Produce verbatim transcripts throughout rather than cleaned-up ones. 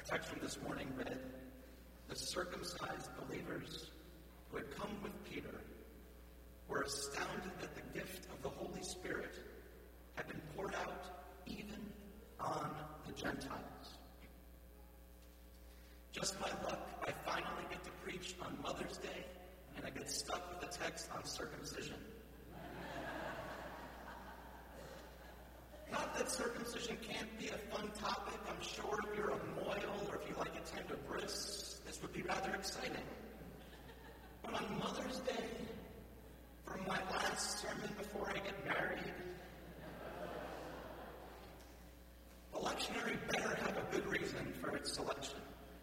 text from this morning read, "The circumcised believers who had come with Peter were astounded that the gift of the Holy Spirit had been poured out even on the Gentiles." Just my luck, I finally get to preach on Mother's Day, and I get stuck with a text on circumcision. Not that circumcision can't be a fun topic. I'm sure if you're a moil or if you like a tender bris, this would be rather exciting. But on Mother's Day, for my last sermon before I get married, the lectionary better have a good reason for its selection.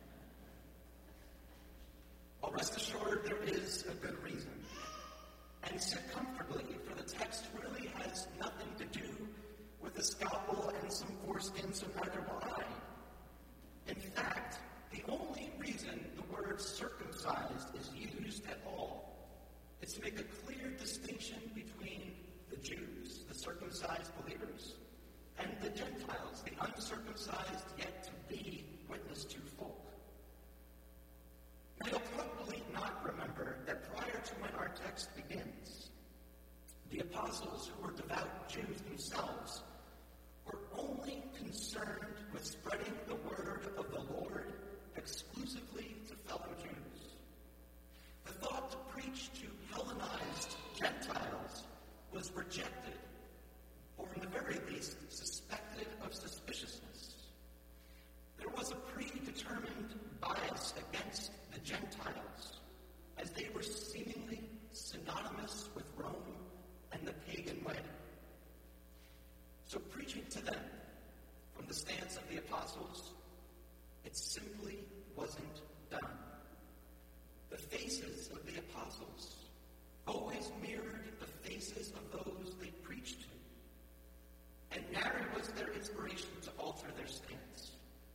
Well, rest assured, there is a good reason. And sit comfortably, for the text really has nothing to do with a scalpel and some foreskin, so neither will I. In fact, the only reason the word circumcised is used at all is to make a clear distinction between the Jews, the circumcised believers, and the Gentiles, the uncircumcised yet to be witness to folk. Now, you'll probably not remember that prior to when our text begins, the apostles, who were devout Jews themselves, were only concerned with spreading the word of the Lord exclusively to fellow Jews. The thought to preach to Hellenized Gentiles was rejected, or in the very least, suspected of suspiciousness. There was a predetermined bias against the Gentiles, as they were seemingly synonymous with Rome and the pagan way. So preaching to them from the stance of the apostles, it simply wasn't done. The faces of the apostles always mirrored the faces of those they preached to, and nary was their inspiration to alter their stance.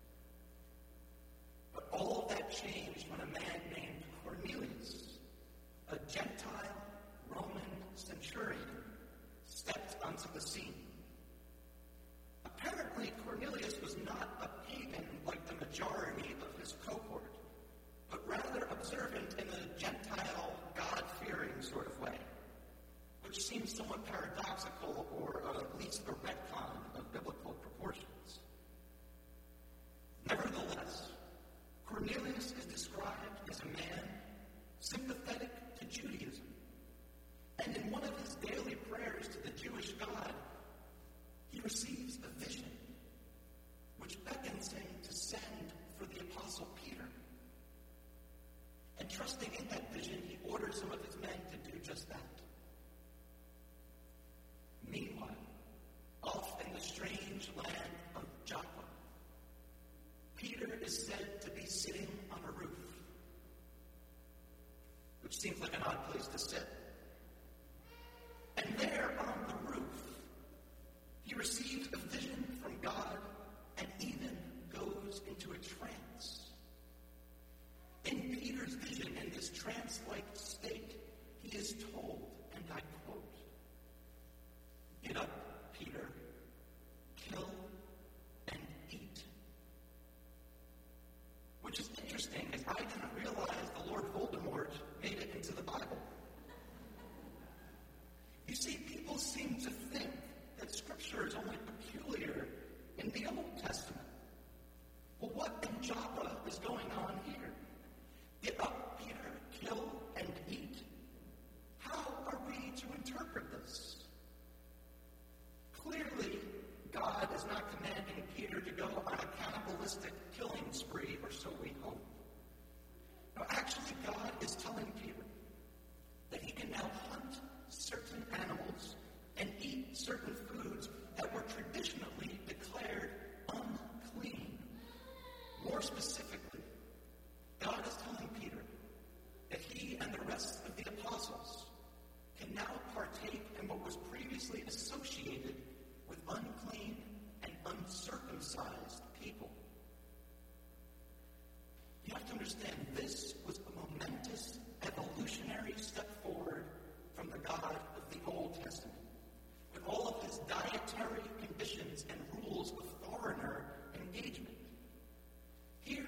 But all of that changed when a man named Cornelius, a Gentile Roman centurion, stepped onto the scene. Apparently, Cornelius was not a pagan like the majority of his cohort, but rather observant in a Gentile, God-fearing sort of way, which seems somewhat paradoxical, or uh, at least a retcon of biblical proportions. Nevertheless, Cornelius is described as a man sympathetic to Judaism, and in one of his daily prayers to the Jewish God, he receives a vision which beckons him to send for the Apostle Peter. And trusting in that vision, he orders some of his men to do just that. Meanwhile, off in the strange land of Joppa, Peter is said to be sitting on a roof, which seems like an odd place to sit. And there on the roof, he receives a vision from God and even goes into a trance. In Peter's vision, in this trance-like state, he is told, and I quote, "Get up, Peter, kill and eat." Which is interesting, as I didn't realize the Lord Voldemort made it into the Bible. You see, people seem to think that Scripture is only peculiar in the Old Testament. Well, what in Joppa is going on here? Get up, Peter, kill and eat. How are we to interpret this? Clearly, God is not commanding Peter to go on a cannibalistic killing spree, or so we hope. No, actually, God is telling Peter that he can now hunt certain animals and eat certain foods that were traditionally declared unclean. More specifically, God is telling Peter that he and the rest of the apostles can now partake in what was previously associated with unclean and uncircumcised people. You have to understand, this was a momentous evolutionary step forward from the God of the Old Testament, with all of his dietary conditions and rules of foreigner engagement. Here,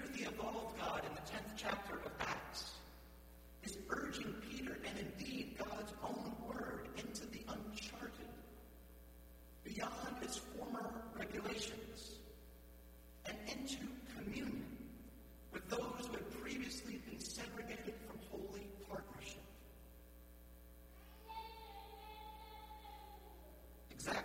into communion with those who had previously been segregated from holy partnership. Exactly.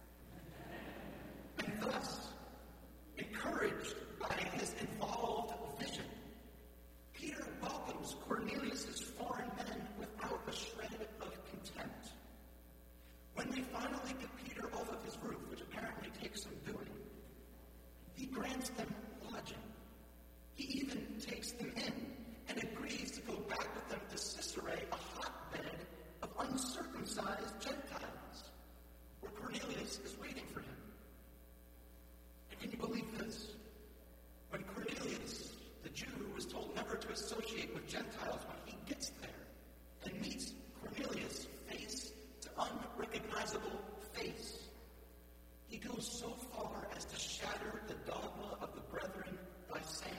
And thus, encouraged by his involved vision, Peter welcomes Cornelius' foreign men without a shred of contempt. When they finally get Peter off of his roof, which apparently takes some doing, he grants them lodging. He even takes them in and agrees to go back with them to Caesarea, a hotbed of uncircumcised Gentiles, where Cornelius is waiting for him. And can you believe this? When Cornelius, the Jew who was told never to associate with Gentiles, when he gets there and meets Cornelius face to unrecognizable face, he goes so far as to shatter the dogma of the brethren by saying,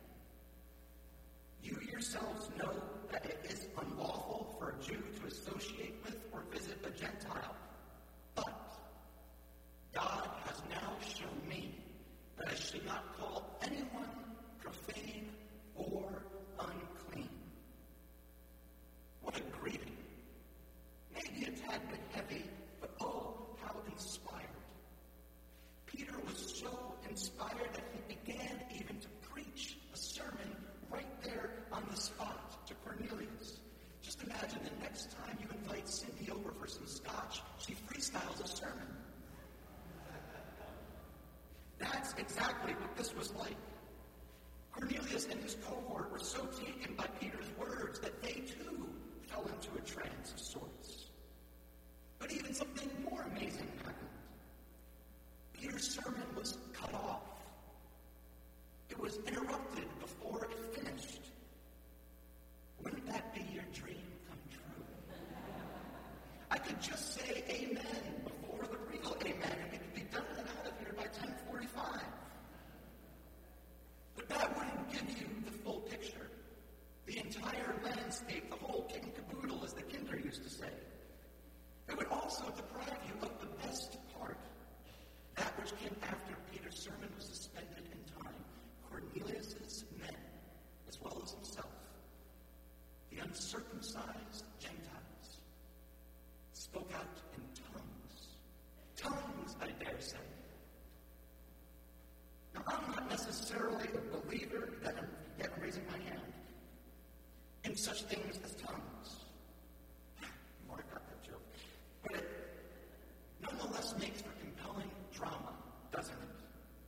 "You yourselves know that it is unlawful for a Jew to associate with or visit a Gentile, but God has now shown me that I should not call anyone profane or unclean." What a greeting. Maybe a tad bit heavy, but oh, how inspired. Peter was so inspired that he began even to preach a sermon right there on the spot to Cornelius. Just imagine the next time you invite Cindy over for some scotch, she freestyles a sermon. That's exactly what this was like. Cornelius and his cohort were so taken by Peter's words that they too fell into a trance of sorts. But even something more amazing happened. Peter's sermon was cut off. It was interrupted before it finished. Wouldn't that be your dream come true? I could just say amen before the real amen, and we could be done and out of here by ten forty-five. But that wouldn't give you the full picture. The entire landscape, the whole kit and caboodle, as the kinder used to say. It would also deprive you of the best part, that which came after Peter's sermon was suspended in time. Cornelius' men, as well as himself, the uncircumcised Gentiles, spoke out in tongues. Tongues, I dare say. Now, I'm not necessarily a believer, that I'm, yet I'm raising my hand, in such things as tongues. More got that joke. But it nonetheless makes for compelling drama, doesn't it?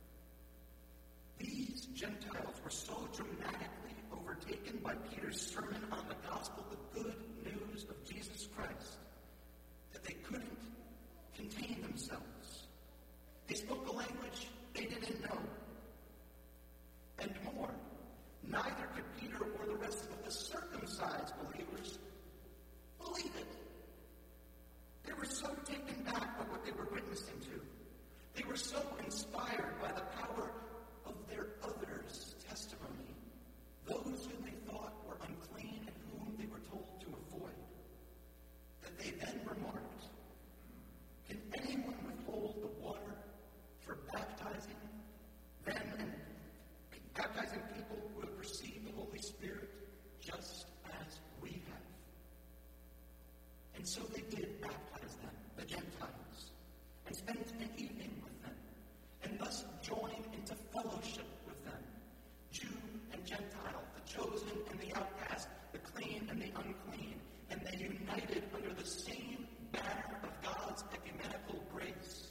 These Gentiles were so dramatically overtaken by Peter's sermon on the gospel, the good news of Jesus Christ, that they couldn't contain themselves. They spoke a language they didn't know. And more, neither could Peter or the rest of the circumcised believers believe it. They were so taken back by what they were witnessing to. They were so inspired by the power of their others' testimony, those whom they thought were unclean and whom they were told to avoid, that they then remarked, "Can anyone withhold the water for baptizing them and baptizing people who have received the Holy Spirit just as we have?" And so they did baptize them, the Gentiles, and spent an evening with them, and thus join into fellowship with them, Jew and Gentile, the chosen and the outcast, the clean and the unclean, and they united under the same banner of God's ecumenical grace.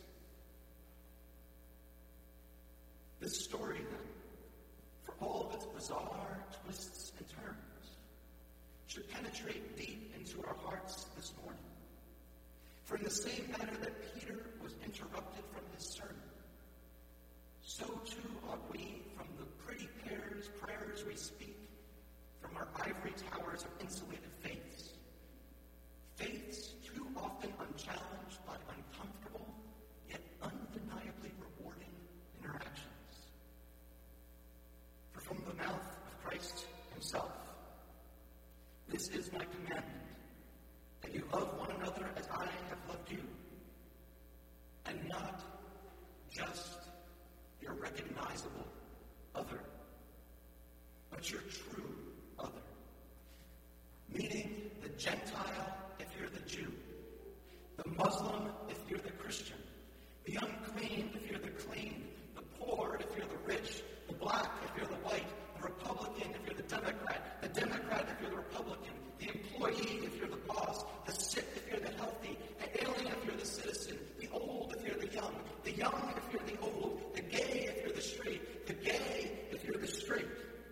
This story, then, for all of its bizarre twists and turns, should penetrate deep into our hearts this morning. For in the same manner that Peter was interrupted from his sermon, so too ought we, from the pretty prayers, prayers we speak, from our ivory towers of insulated faiths, faiths too often unchallenged by uncomfortable, yet undeniably rewarding interactions. For from the mouth of Christ himself, "This is my commandment, that you love one another as I have loved you," and not just your recognizable other, but your true other. Meaning the Gentile if you're the Jew, the Muslim if you're the Christian, the unclean if you're the clean, the poor if you're the rich, the black if you're the white, the Republican if you're the Democrat, the Democrat if you're the Republican, the employee if you're the boss, the sick if you're the healthy, the alien if you're the citizen, the old if you're the young, the young if you're the old, the gay if you're the straight, the gay if you're the straight.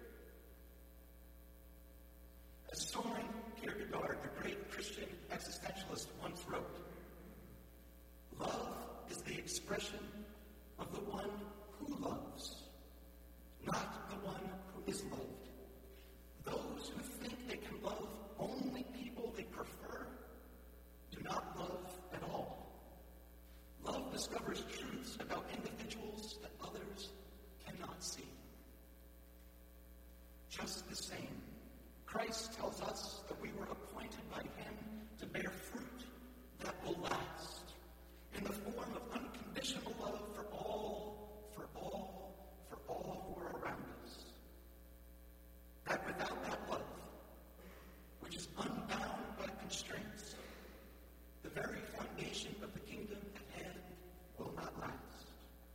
As Soren Kierkegaard, the great Christian existentialist, once wrote, love is the expression of the one who loves, not the one who is loved. Those who think they can love only people they prefer do not love at all. Love discovers truths about individuals that others cannot see. Just the same, Christ tells us that we were appointed by him to bear fruit that will last in the form of unconditional love for all, for all, for all who are around us. That without that love, which is unbound by constraints, the very foundation of the kingdom at hand will not last.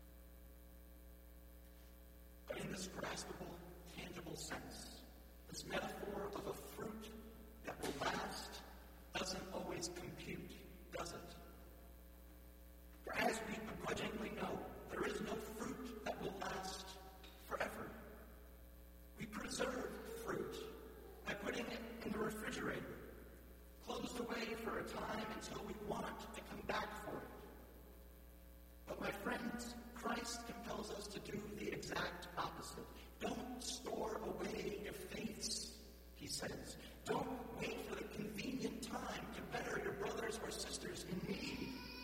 But in this graspable, tangible sense, this metaphor of a fruit that will last doesn't always compute, does it? For as we begrudgingly know, there is no fruit that will last forever. We preserve fruit by putting it in the refrigerator, closed away for a time until we want to come back for it. But my friends, Christ compels us to do the exact opposite. Don't store away your faiths, he says. Don't wait for the convenient time to better your brothers or sisters in need.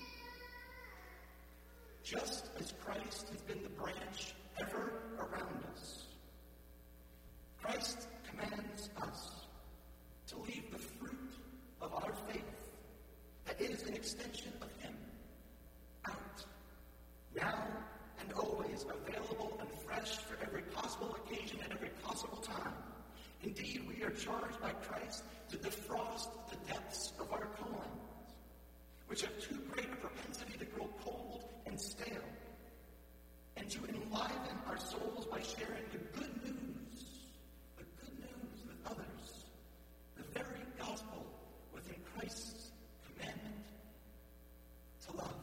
Just as Christ has been the branch ever around us, Christ commands us to leave the fruit of our faith, that is an extension of him, out, now and always available and fresh for every possible occasion and every possible time. Indeed, we are charged by Christ to defrost the depths of our callings, which have too great a propensity to grow cold and stale, and to enliven our souls by sharing the good news, the good news with others, the very gospel within Christ's commandment to love.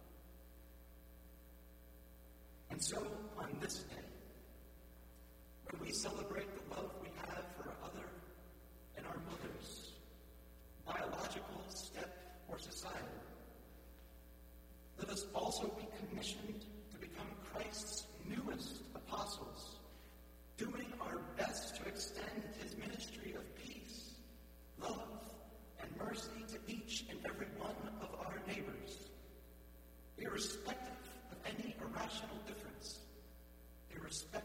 And so, on this day, when we celebrate the love we have for our other and our mothers, biological, step, or societal, let us also be commissioned to become Christ's newest apostles, doing our best to extend his ministry of peace, love, and mercy to each and every one of our neighbors, irrespective of any irrational difference, irrespective